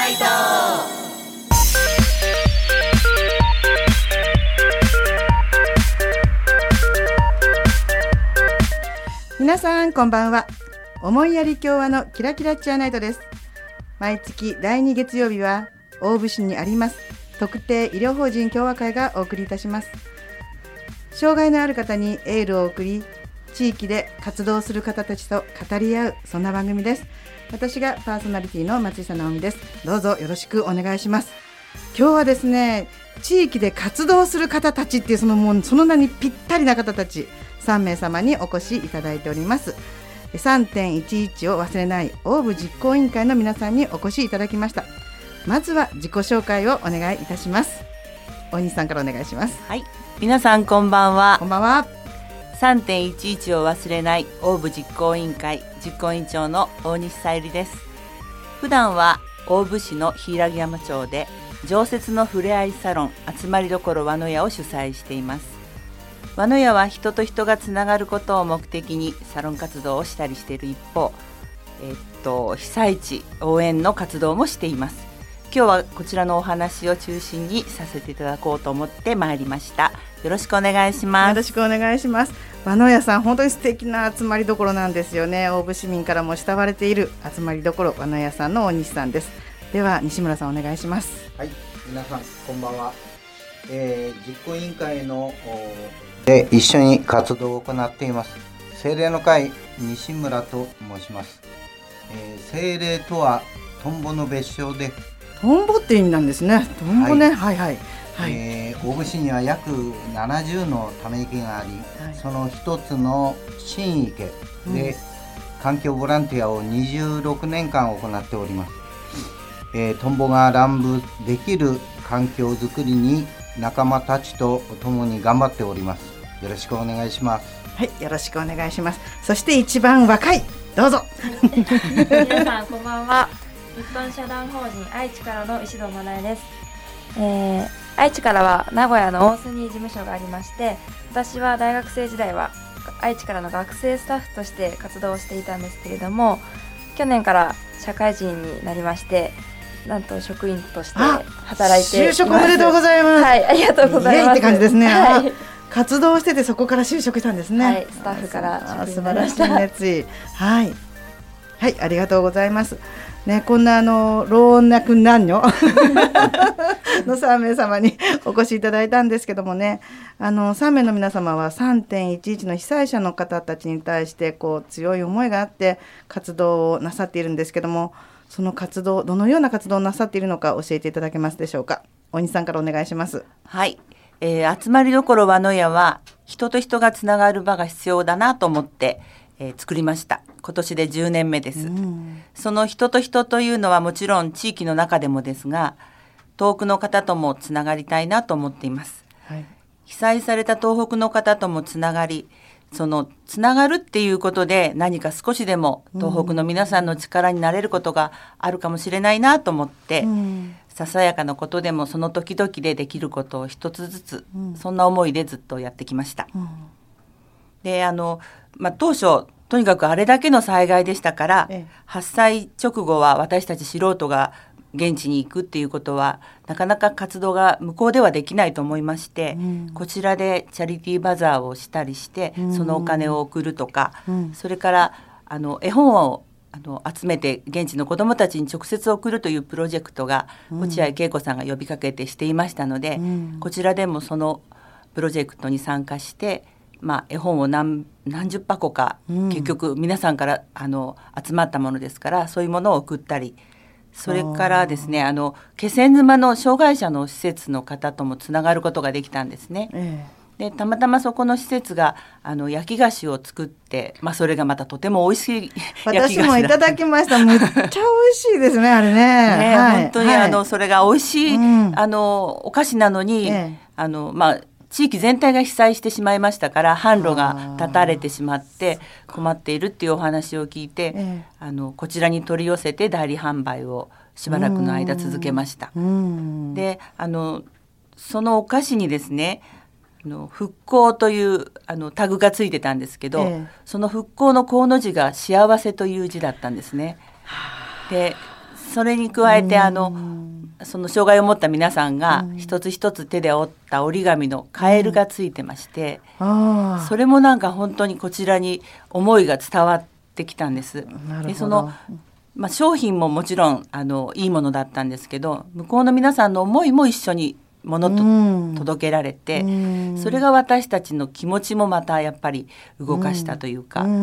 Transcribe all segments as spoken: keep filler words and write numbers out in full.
ナイト。 皆さんこんばんは。思いやり共和のキラキラチアナイトです。毎月だいに月曜日は大府市にあります特定医療法人共和会がお送りいたします。障害のある方にエールを送り、地域で活動する方たちと語り合う、そんな番組です。私がパーソナリティの松下直美です。どうぞよろしくお願いします。今日はですね、地域で活動する方たちっていうそのもうその名にぴったりな方たちさんめい様にお越しいただいております。 さんてんいちいち を忘れない大府実行委員会の皆さんにお越しいただきました。まずは自己紹介をお願いいたします。大西さんからお願いします。 はい、皆さんこんばんは。 こんばんは。 さんてんいちいち を忘れない大府実行委員会実行委員長の大西さゆりです。普段は大府市の柊山町で常設のふれあいサロン集まりどころ和の屋を主催しています。和の屋は人と人がつながることを目的にサロン活動をしたりしている一方、えっと、被災地応援の活動もしています。今日はこちらのお話を中心にさせていただこうと思ってまいりました。よろしくお願いします。 よろしくお願いします。和の屋さん、本当に素敵な集まりどころなんですよね。大府市民からも慕われている集まりどころ和の屋さんの大西さんです。では西村さんお願いします。 はい、皆さんこんばんは。えー、実行委員会ので一緒に活動を行っています精霊の会西村と申します。えー、精霊とはトンボの別称で、 トンボって意味なんですね。トンボね、はい、はいはいはい。 えー、大府市には約ななじゅうのため池があり、はい、その一つの新池で、うん、環境ボランティアをにじゅうろくねんかん行っております。えー、トンボが乱舞できる環境づくりに仲間たちと共に頑張っております。よろしくお願いします。 はい、よろしくお願いします。そして一番若い、どうぞ。 皆さんこんばんは。一般社団法人愛知からの石戸真奈です。えー、愛知からは名古屋の大須に事務所がありまして、私は大学生時代は愛知からの学生スタッフとして活動していたんですけれども、去年から社会人になりまして、なんと職員として働いています。 就職おめでとうございます。 はい、ありがとうございます。 イエイって感じですね。 はい、 活動しててそこから就職したんですね。 はい、スタッフから職員になりました。 素晴らしい熱意。はい、はい、ありがとうございます。ね、こんなあの老若男女のさんめい様にお越しいただいたんですけどもね、あのさんめいの皆様は さんてんいちいち の被災者の方たちに対してこう強い思いがあって活動をなさっているんですけども、その活動、どのような活動をなさっているのか教えていただけますでしょうか。大西さんからお願いします。 はい、えー、集まりどころ和の屋は人と人がつながる場が必要だなと思って、えー、作りました。今年でじゅうねんめです。うん、その人と人というのはもちろん地域の中でもですが、遠くの方ともつながりたいなと思っています。はい、被災された東北の方ともつながり、そのつながるっていうことで何か少しでも東北の皆さんの力になれることがあるかもしれないなと思って、うん、ささやかなことでもその時々でできることを一つずつ、うん、そんな思いでずっとやってきました。うん、であの、まあ、当初とにかくあれだけの災害でしたから、ええ、発災直後は私たち素人が現地に行くっていうことはなかなか活動が向こうではできないと思いまして、うん、こちらでチャリティーバザーをしたりして、うん、そのお金を送るとか、うん、それからあの絵本をあの集めて現地の子どもたちに直接送るというプロジェクトが、うん、落合恵子さんが呼びかけてしていましたので、うん、こちらでもそのプロジェクトに参加して、まあ、絵本を 何, 何十箱か、うん、結局皆さんからあの集まったものですから、そういうものを送ったり、それからですね、あの気仙沼の障害者の施設の方ともつながることができたんですね。ええ、でたまたまそこの施設があの焼き菓子を作って、まあ、それがまたとても美味しい焼き菓子私もいただきました。めっちゃ美味しいですね、あれね。 ね、 はい、 本当に、はい、あのそれが美味しい、うん、あのお菓子なのに、ええ、あのまあ地域全体が被災してしまいましたから、販路が断たれてしまって困っているっていうお話を聞いて、ええ、あのこちらに取り寄せて代理販売をしばらくの間続けました。であのそのお菓子にですね、あの復興というあのタグがついてたんですけど、ええ、その復興の幸の字が幸せという字だったんですね。でそれに加えてあのその障害を持った皆さんが一つ一つ手で折った折り紙のカエルがついてまして、うん、それもなんか本当にこちらに思いが伝わってきたんです。でその、まあ、商品ももちろんあのいいものだったんですけど、向こうの皆さんの思いも一緒にものと、うん、届けられて、うん、それが私たちの気持ちもまたやっぱり動かしたというか、うん、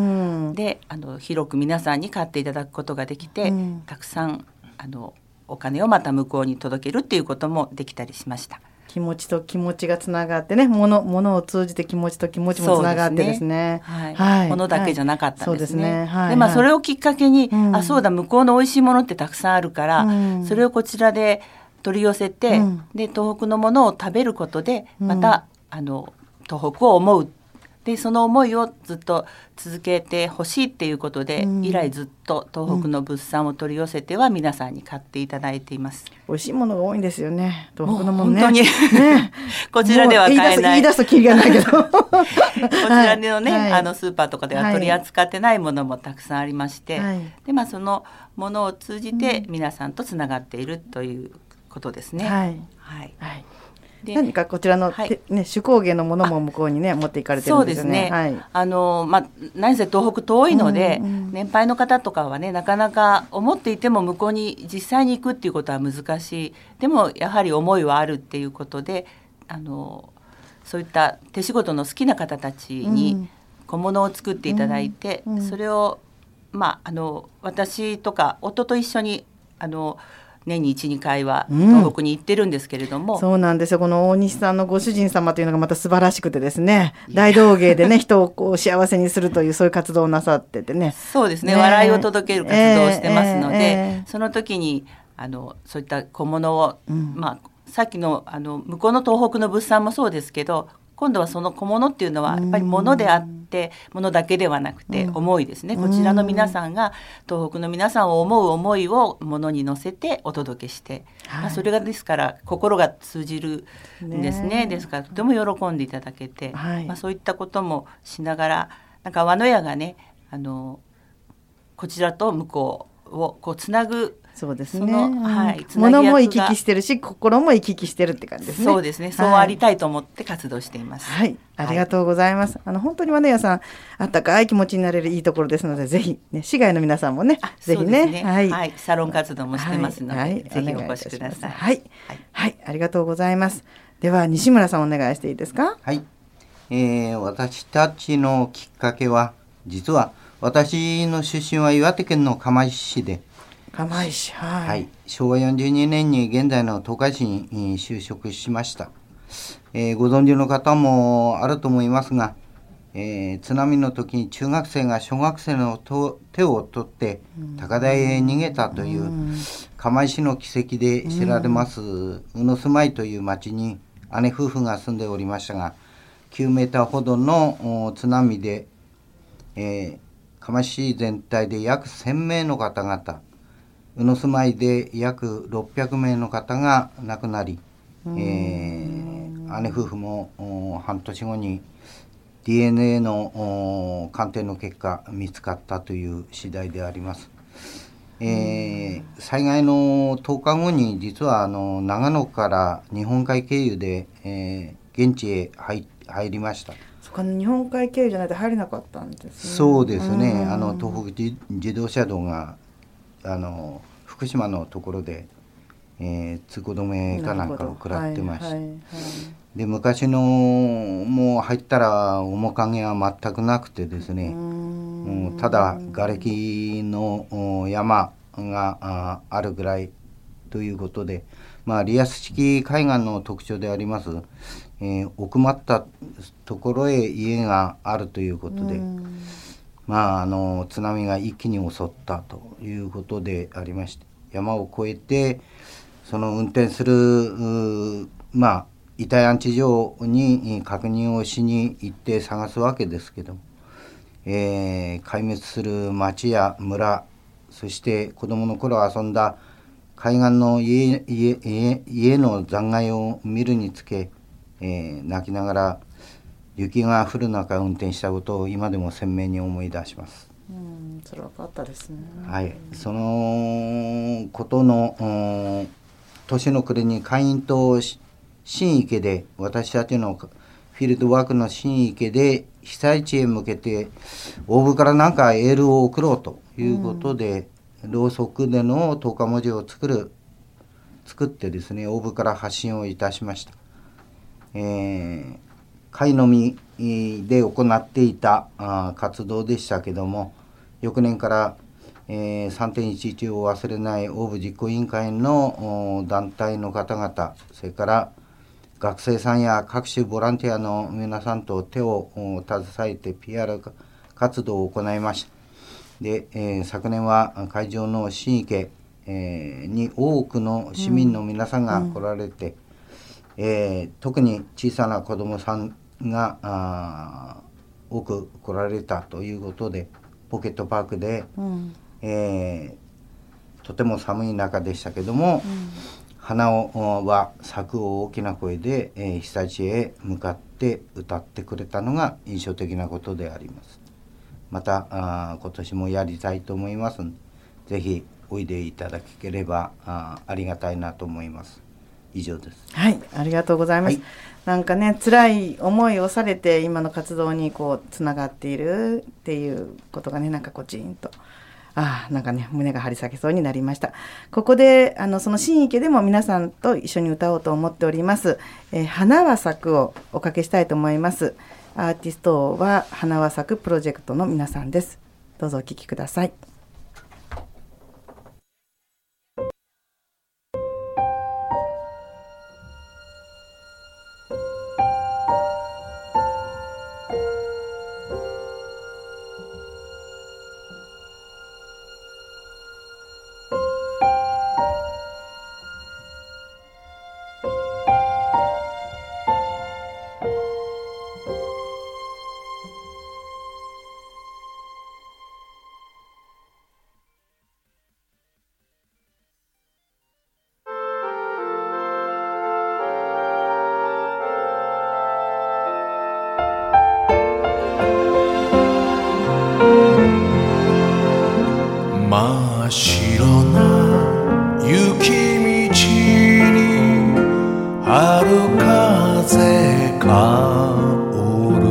であの広く皆さんに買っていただくことができて、うん、たくさんあのお金をまた向こうに届けるっていうこともできたりしました。 気持ちと気持ちがつながってね、物、物を通じて気持ちと気持ちもつながってですね。 はいはい、物だけじゃなかったんですね。 はい、そうですね。はい、 で、まあそれをきっかけに、うん、あ、そうだ、向こうの美味しいものってたくさんあるから、うん、それをこちらで取り寄せて、うん、で東北のものを食べることでまた、うん、あの東北を思う。でその思いをずっと続けてほしいっていうことで、うん、以来ずっと東北の物産を取り寄せては皆さんに買っていただいています。 美味しいものが多いんですよね、東北のものね。 本当に、ね、こちらでは買えない。 言い出すとキリがないけどこちらのね、はい、あのスーパーとかでは取り扱ってないものもたくさんありまして、はい、でまあそのものを通じて皆さんとつながっているということですね。 はいはいはい、何かこちらの、はいね、手工芸のものも向こうにね持っていかれてるんですよね。そうですね、はい、あのまあ、何せ東北遠いので、うんうん、年配の方とかはねなかなか思っていても向こうに実際に行くっていうことは難しい。でもやはり思いはあるっていうことで、あのそういった手仕事の好きな方たちに小物を作っていただいて、うんうん、それを、まあ、あの私とか夫と一緒にあの年に いち,に 回は東北に行ってるんですけれども、うん、 そうなんですよ。この大西さんのご主人様というのがまた素晴らしくてですね、大道芸でね人をこう幸せにするというそういう活動をなさっててね。 そうですね、ね、笑いを届ける活動をしてますので、えーえー、その時にあのそういった小物を、うん、まあ、さっき の, あの向こうの東北の物産もそうですけど、今度はその小物っていうのはやっぱり物であって物だけではなくて思いですね、うん、こちらの皆さんが東北の皆さんを思う思いを物に乗せてお届けして、はい、まあ、それがですから心が通じるんです ね, ねですからとても喜んでいただけて、はい、まあ、そういったこともしながらなんか和の屋がね、あのこちらと向こうをこうつなぐ、 そうですね、はい、 物も行き来してるし心も行き来してるって感じですね。 そうですね、そうありたいと思って活動しています。 はい、はい、ありがとうございます。あの本当に和の屋さんあったかい気持ちになれるいいところですので、ぜひ、ね、市外の皆さんもねぜひ ね, ね、はいはい、サロン活動もしてますので、はい、ぜひお越しください。 はい、はいはい、ありがとうございます。では西村さんお願いしていいですか。 はい、えー、私たちのきっかけは実は私の出身は岩手県の釜石市で、 釜石、はいはい、しょうわよんじゅうにねんに現在の東海市に就職しました。えー、ご存知の方もあると思いますが、えー、津波の時に中学生が小学生のと手を取って高台へ逃げたという釜石の奇跡で知られます宇野住まいという町に姉夫婦が住んでおりましたが、きゅうメーターほどの津波で、えー、釜石市全体で約せんめいの方々、宇野住まいで約ろっぴゃくめいの方が亡くなり、えー、姉夫婦も半年後に ディーエヌエー の鑑定の結果見つかったという次第であります。えー、災害のとおかごに実はあの長野から日本海経由で、えー、現地へ 入, 入りました。 そこ日本海経由じゃないと入れなかったんですね。 そうですね、あの東北自動車道があの福島のところで、えー、通行止めかなんかを食らってました。はいはいはい、で昔のもう入ったら面影は全くなくてですね、うんただ瓦礫の山が あ, あるぐらいということで、まあ、リアス式海岸の特徴であります、えー、奥まったところへ家があるということで、まあ、あの津波が一気に襲ったということでありまして、山を越えてその運転するまあ遺体安置所に確認をしに行って探すわけですけども、えー、壊滅する町や村、そして子どもの頃遊んだ海岸の 家, 家, 家, 家の残骸を見るにつけ、えー、泣きながら雪が降る中運転したことを今でも鮮明に思い出します。 うん、辛かったですね。 はい、そのことの、うん、年の暮れに会員と新池で、私たちのフィールドワークの新池で被災地へ向けてオーブから何かエールを送ろうということで、うん、ろうそくでの十日文字を作る作ってですね、オーブから発信をいたしました。えー、会のみで行っていたあ活動でしたけども、翌年から、えー、さんてんいちいち を忘れないオーブ実行委員会の団体の方々、それから学生さんや各種ボランティアの皆さんと手を携えて ピーアール 活動を行いました。で、えー、昨年は会場の新池、えー、に多くの市民の皆さんが来られて、うんえー、特に小さな子どもさんがあ多く来られたということで、ポケットパークで、うんえー、とても寒い中でしたけども、うん花をは咲くを大きな声で、えー、被災地へ向かって歌ってくれたのが印象的なことであります。またあ今年もやりたいと思いますので、ぜひおいでいただければ あ, ありがたいなと思います。以上です。 はい、ありがとうございます。はい、なんかね、辛い思いをされて今の活動にこうつながっているっていうことがね、なんかこうジーンとああなんかね胸が張り裂けそうになりました。ここであのその新池でも皆さんと一緒に歌おうと思っております、えー、花は咲くをおかけしたいと思います。アーティストは花は咲くプロジェクトの皆さんです。どうぞお聴きください。 真っ白な雪道に春風香る。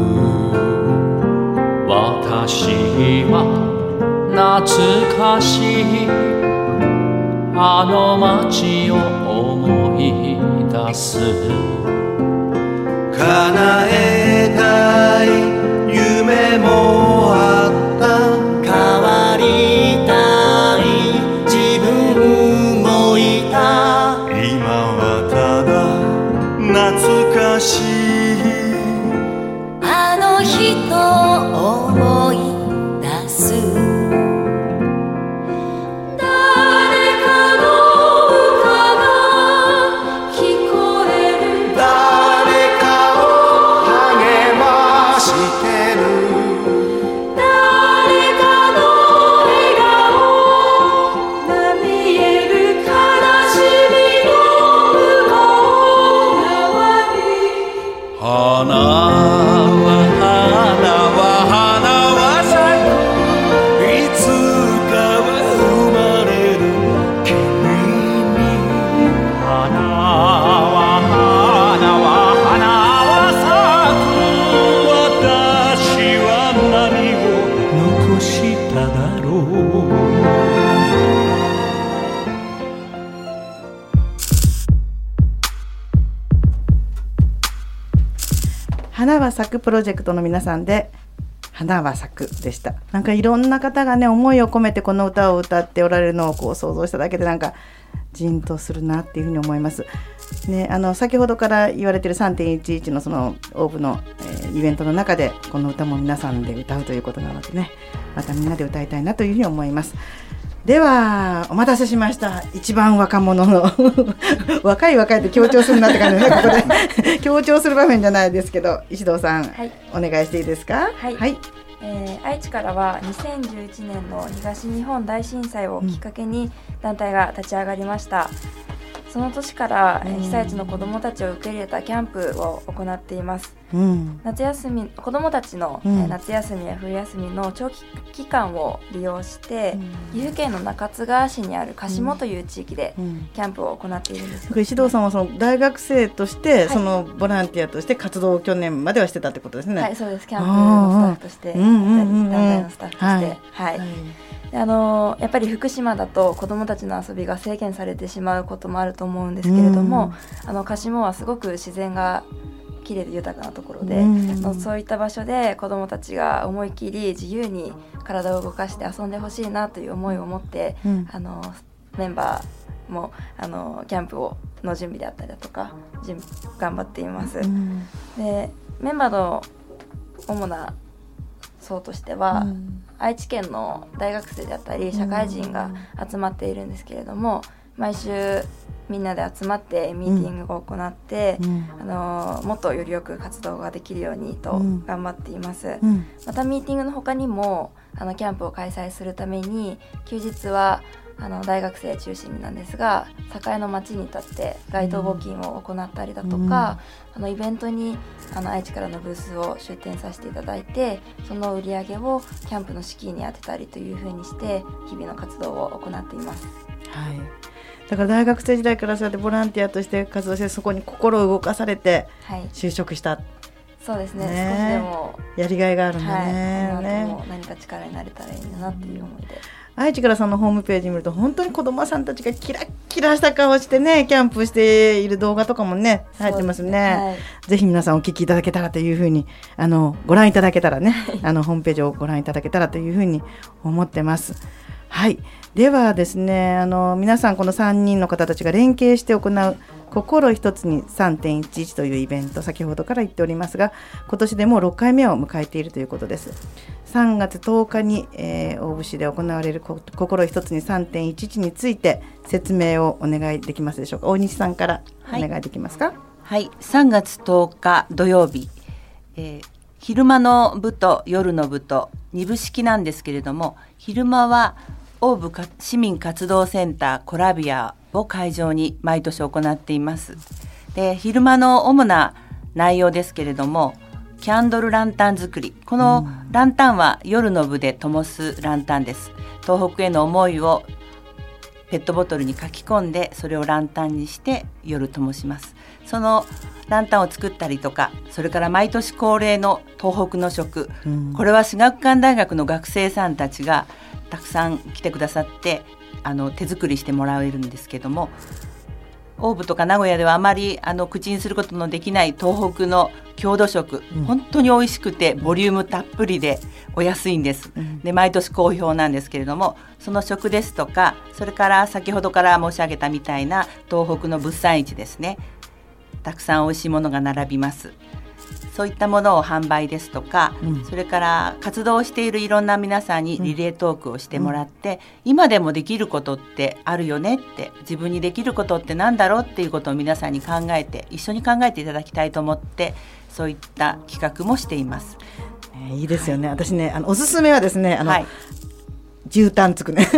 私は懐かしいあの街を思い出す。叶えたい夢もあった。変わりたい自分もいた。今はただ懐かしいあの人を思い出す。 花は咲くプロジェクトの皆さんで花は咲くでした。なんかいろんな方がね思いを込めてこの歌を歌っておられるのをこう想像しただけでなんかじんとするなっていうふうに思います、ね、あの先ほどから言われている さんてんいちいち のそのオーブの、えー、イベントの中でこの歌も皆さんで歌うということなのでね、またみんなで歌いたいなというふうに思います。ではお待たせしました。一番若者の若い若いって強調するなって感じでねここで強調する場面じゃないですけど、石堂さん、はい、お願いしていいですか。 はい、はい、えー、愛知からはにせんじゅういちねんの東日本大震災をきっかけに団体が立ち上がりました、うん、その年から被災地の子どもたちを受け入れたキャンプを行っています。 うん、 夏休み子どもたちの、 うん、 えー、夏休みや冬休みの長期期間を利用して、うん、岐阜県の中津川市にある鹿下という地域でキャンプを行っているんです、 ね、うん、石堂さんはその大学生として、はい、そのボランティアとして活動を去年まではしてたってことですね。 はい、そうです。キャンプのスタッフとして、団体のスタッフとして、はい、はいはい、であのやっぱり福島だと子どもたちの遊びが制限されてしまうこともあると思うんですけれども、うん、あの鹿下はすごく自然が綺麗で豊かなところで、うん、そういった場所で子どもたちが思い切り自由に体を動かして遊んでほしいなという思いを持って、うん、あのメンバーもあのキャンプをの準備であったりだとか頑張っています、うん、でメンバーの主な層としては、うん、愛知県の大学生であったり社会人が集まっているんですけれども、うん、毎週みんなで集まってミーティングを行って、うん、あのもっとよりよく活動ができるようにと頑張っています、うん、またミーティングの他にもあのキャンプを開催するために休日はあの大学生中心なんですが栄の町に立って街頭募金を行ったりだとか、うん、あのイベントにあの愛知からのブースを出展させていただいてその売り上げをキャンプの資金に充てたりというふうにして日々の活動を行っています。 はい、だから大学生時代からそうやってボランティアとして活動してそこに心を動かされて就職した、はい、 そうですね、ね、少しでもやりがいがあるんだね、 はい、ね、も何か力になれたらいいなっていう思いで、 愛知からさんのホームページ見ると本当に子どもさんたちがキラッキラした顔してねキャンプしている動画とかもね入ってますね、はい、ぜひ皆さんお聞きいただけたらというふうにあのご覧いただけたらねあのホームページをご覧いただけたらというふうに思ってます。はい、ではですねあの皆さんこのさんにんの方たちが連携して行う心一つに さんてんいちいち というイベント先ほどから言っておりますが今年でもうろっかいめを迎えているということです。さんがつとおかに、えー、大府市で行われる心一つに さんてんいちいち について説明をお願いできますでしょうか。大西さんからお願いできますか。はい、 はい、さんがつとおか土曜日、えー、昼間の部と夜の部とに部式なんですけれども昼間は大府市民活動センターコラビアを会場に毎年行っています。で昼間の主な内容ですけれどもキャンドルランタン作り、このランタンは夜の部で灯すランタンです。東北への思いをペットボトルに書き込んでそれをランタンにして夜灯します。そのランタンを作ったりとかそれから毎年恒例の東北の食、うん、これは至学館大学の学生さんたちがたくさん来てくださってあの手作りしてもらえるんですけども大府とか名古屋ではあまりあの口にすることのできない東北の郷土食、うん、本当に美味しくてボリュームたっぷりでお安いんです、うん、で毎年好評なんですけれどもその食ですとかそれから先ほどから申し上げたみたいな東北の物産市ですねたくさん美味しいものが並びます。そういったものを販売ですとか、うん、それから活動しているいろんな皆さんにリレートークをしてもらって、うん、今でもできることってあるよねって自分にできることってなんだろうっていうことを皆さんに考えて一緒に考えていただきたいと思ってそういった企画もしています。 えー、いいですよね、はい、私ねあのおすすめはですねあの、はい、牛タンつくね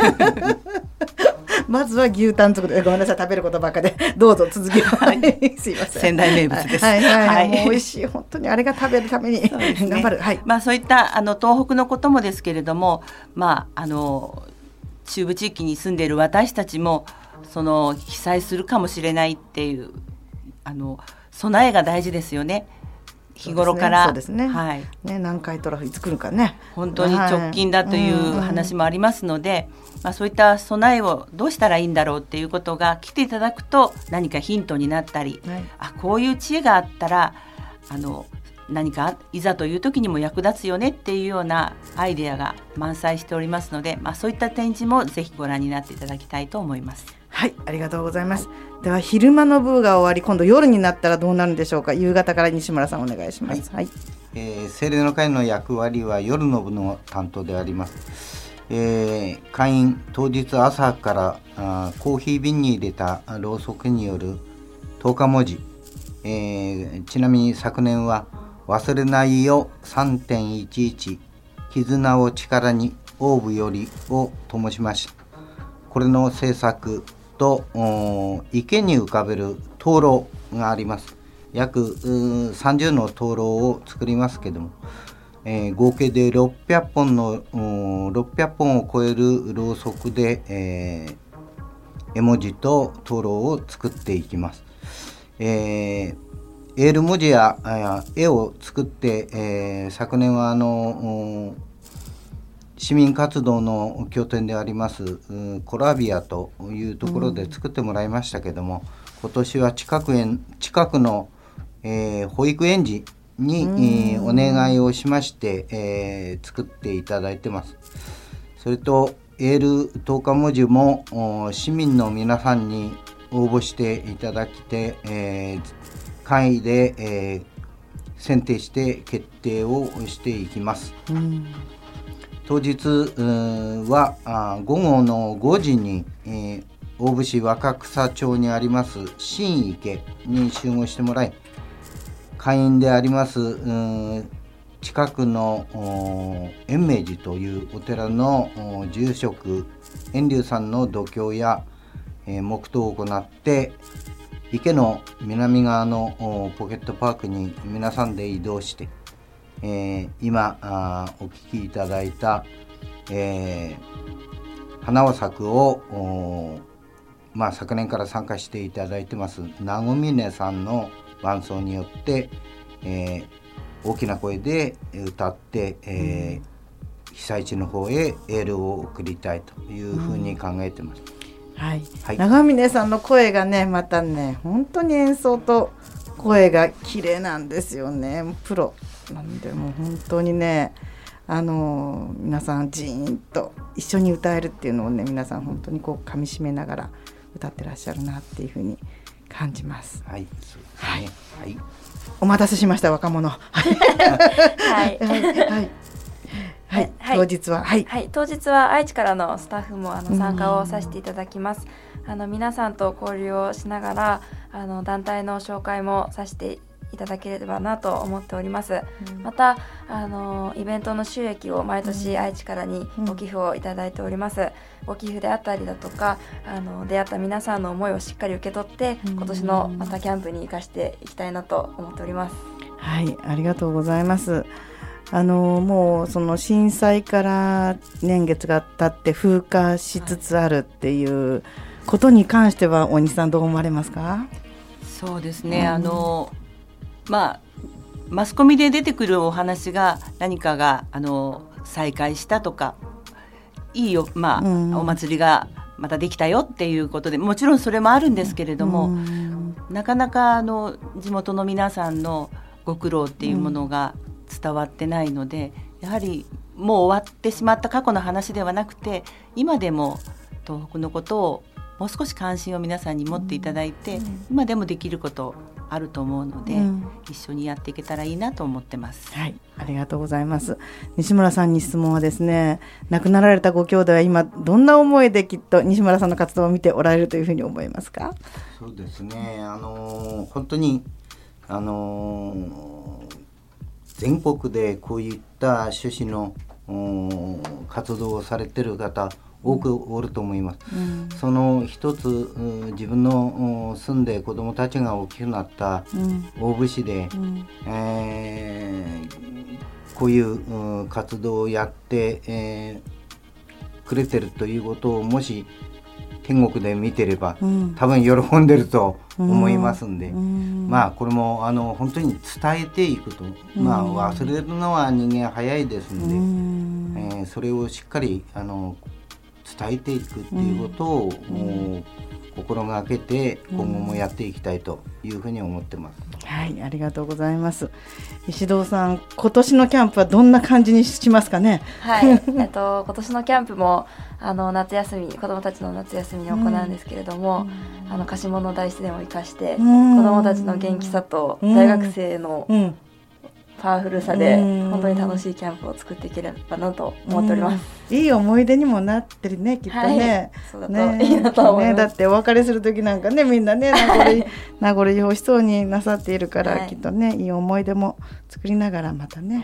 まずは牛タン作りごめんなさい食べることばっかでどうぞ続きを、はい、すいません仙台名物です。 はいはい、はい、もう美味しい本当にあれが食べるために、ね、頑張る、はいまあ、そういったあの東北のこともですけれども、まあ、あの中部地域に住んでいる私たちもその被災するかもしれないっていうあの備えが大事ですよね。日頃からそうですね、そうですね、はい、ね、南海トラフいつ来るかね本当に直近だという話もありますので、はいうんまあ、そういった備えをどうしたらいいんだろうっていうことが来ていただくと何かヒントになったり、はい、あこういう知恵があったらあの何かいざという時にも役立つよねっていうようなアイデアが満載しておりますので、まあ、そういった展示もぜひご覧になっていただきたいと思います。 はい、ありがとうございます。では昼間の部が終わり今度夜になったらどうなるんでしょうか。夕方から西村さんお願いします。はいはいえー、精霊の会の役割は夜の部の担当であります。えー、会員当日朝からあコーヒー瓶に入れたろうそくによる灯火文字、えー、ちなみに昨年は忘れないよ さんてんいちいち 絆を力に大府よりを灯しました。これの制作と池に浮かべる灯籠があります。 約さんじゅうの灯籠を作りますけども、えー、合計でろっぴゃっぽんのろっぴゃっぽんを超えるろうそくで、えー、絵文字と灯籠を作っていきます。えー、エール文字や絵を作って、えー、昨年はあの市民活動の拠点でありますコラビアというところで作ってもらいましたけども、うん、今年は近くへ近くの、えー、保育園児に、えー、お願いをしまして、えー、作っていただいてます。それとエールとおか文字も市民の皆さんに応募していただきて、えー、会で、えー、選定して決定をしていきます。うん、当日はあ午後のごじに、えー、大府市若草町にあります新池に集合してもらい、会員であります、うん、近くの延明寺というお寺の住職円龍さんの度胸や、えー、黙祷を行って、池の南側のポケットパークに皆さんで移動して、えー、今あお聞きいただいた、えー、花は咲くを、まあ、昨年から参加していただいてますなごみねさんの伴奏によって、えー、大きな声で歌って、えー、被災地の方へエールを送りたいというふうに考えてます。 うん、はいはい、長峰さんの声がねまたね本当に演奏と声が綺麗なんですよね。プロなんでもう本当にねあのー、皆さんジーンと一緒に歌えるっていうのをね皆さん本当にこう噛み締めながら歌ってらっしゃるなっていうふうに感じます。 はい、そうですね。はい、はい、 お待たせしました若者。はいはいはいはい、当日は、 はいはい、当日は愛知からのスタッフもあの参加をさせていただきます。あの皆さんと交流をしながらあの団体の紹介もさせていただければなと思っております。うん、またあのイベントの収益を毎年愛知からにご寄付をいただいております。うん、ご寄付であったりだとかあの出会った皆さんの思いをしっかり受け取って、うん、今年のまたキャンプに生かしていきたいなと思っております。 はい、ありがとうございます。あのもうその震災から年月が経って風化しつつあるっていうことに関しては大西さんどう思われますか？ そうですね、うん、あのまあマスコミで出てくるお話が何かがあの再開したとかいいよ、まあ、うん、お祭りがまたできたよっていうことでもちろんそれもあるんですけれども、うん、なかなかあの地元の皆さんのご苦労っていうものが伝わってないので、うん、やはりもう終わってしまった過去の話ではなくて今でも東北のことをもう少し関心を皆さんに持っていただいて、うん、今でもできることあると思うので、うん、一緒にやっていけたらいいなと思ってます。 はい、ありがとうございます。西村さんに質問はですね、亡くなられたご兄弟は今どんな思いできっと西村さんの活動を見ておられるというふうに思いますか？ そうですね、あのー、本当に、あのー、全国でこういった趣旨の活動をされている方多くおると思います。うん、その一つ自分の住んで子どもたちが大きくなった大府市で、うんえー、こういう活動をやって、えー、くれてるということをもし天国で見てれば、うん、多分喜んでると思いますんで、うん、まあこれもあの本当に伝えていくと、うん、まあ忘れるのは人間早いですので、うんえー、それをしっかりあの伝えていくっていうことを、うん、心がけて今後もやっていきたいというふうに思ってます。 うん、はい、ありがとうございます。石堂さん、今年のキャンプはどんな感じにしますかね？ はい、えっと今年のキャンプもあの夏休み子どもたちの夏休みに行うんですけれども、うん、あの貸し物大自然を生かして、うん、子どもたちの元気さと大学生の、うんうんパワフルさで本当に楽しいキャンプを作っていければなと思っております。 いい思い出にもなってるね、きっとね。はい、 そうだといいなと思います。 ね、だってお別れする時なんかねみんなね名残名残惜しそうになさっているから、はい、きっとねいい思い出も作りながらまたね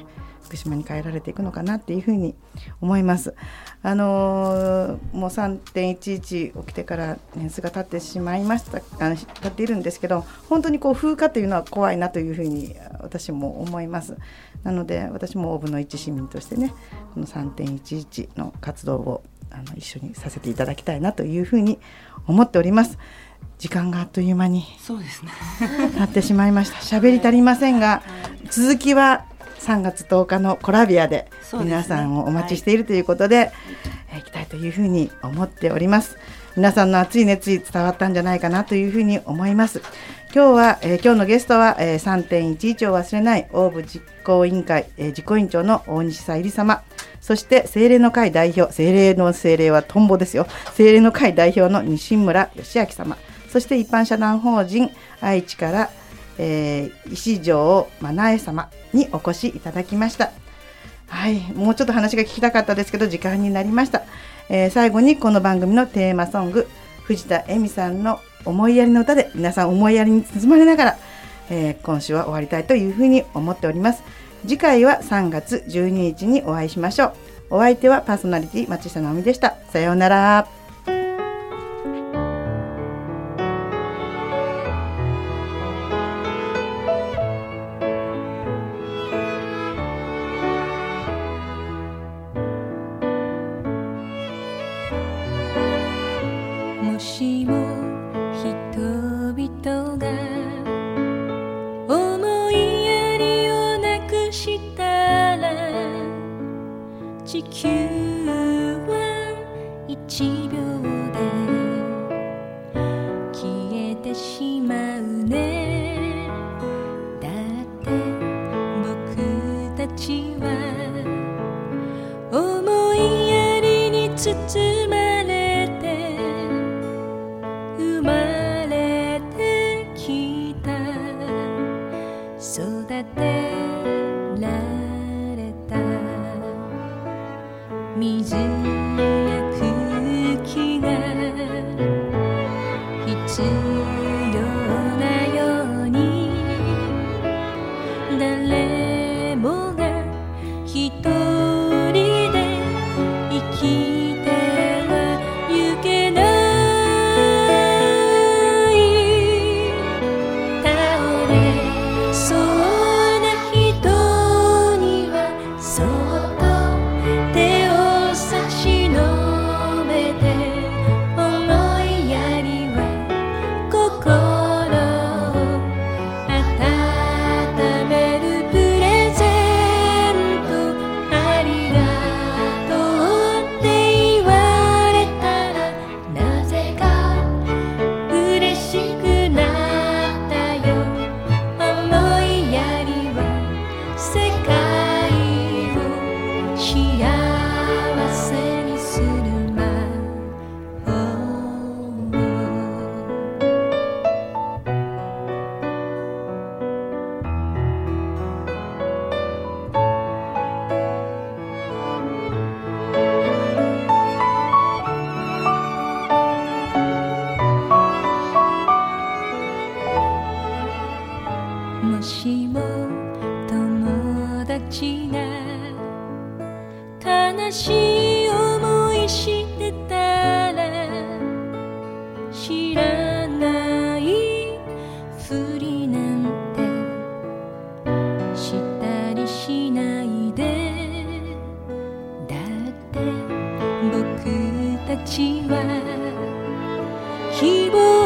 福島に帰られていくのかなっていうふうに思います。あのー、もう さんてんいちいち起きてから年数が経ってしまいましたあの経っているんですけど、本当にこう風化というのは怖いなというふうに私も思います。なので私も大部の一市民としてね、この さんてんいちいち の活動をあの一緒にさせていただきたいなというふうに思っております。時間があっという間にそうですねなってしまいました。喋り足りませんが、続きはさんがつとおかのコラビアで皆さんをお待ちしているということで、はいえー、行きたいというふうに思っております。皆さんの熱い熱意伝わったんじゃないかなというふうに思います。今日は、えー、今日のゲストは、えー、さんてんいちいち を忘れないオーブ実行委員会、えー、実行委員長の大西さゆり様、そして精霊の会代表、精霊の精霊はトンボですよ、精霊の会代表の西村義明様、そして一般社団法人愛知から、えー、石城真苗様にお越しいただきました。はい、もうちょっと話が聞きたかったですけど時間になりました。えー、最後にこの番組のテーマソング、藤田恵美さんの思いやりの歌で皆さん思いやりに包まれながら、えー、今週は終わりたいというふうに思っております。次回はさんがつじゅうににちにお会いしましょう。お相手はパーソナリティ松下直美でした。さようなら。 もしも人々が思いやりをなくしたら、地球はいちびょうで消えてしまうね。だって僕たちは思いやりに包まれて生まれてきた、育てられた。水や空気が必要なように、誰もが一人で生きてはゆけない。倒れそうな人にはそっと手を差し伸べて、思いやりは心を温めるプレゼント。ありがとうって言われたらなぜか嬉しくなったよ。思いやりは世界を幸せにする魔法。もしも友達が悲しい思いしてたら、知らないふりなんてしたりしないで。だって僕たちは希望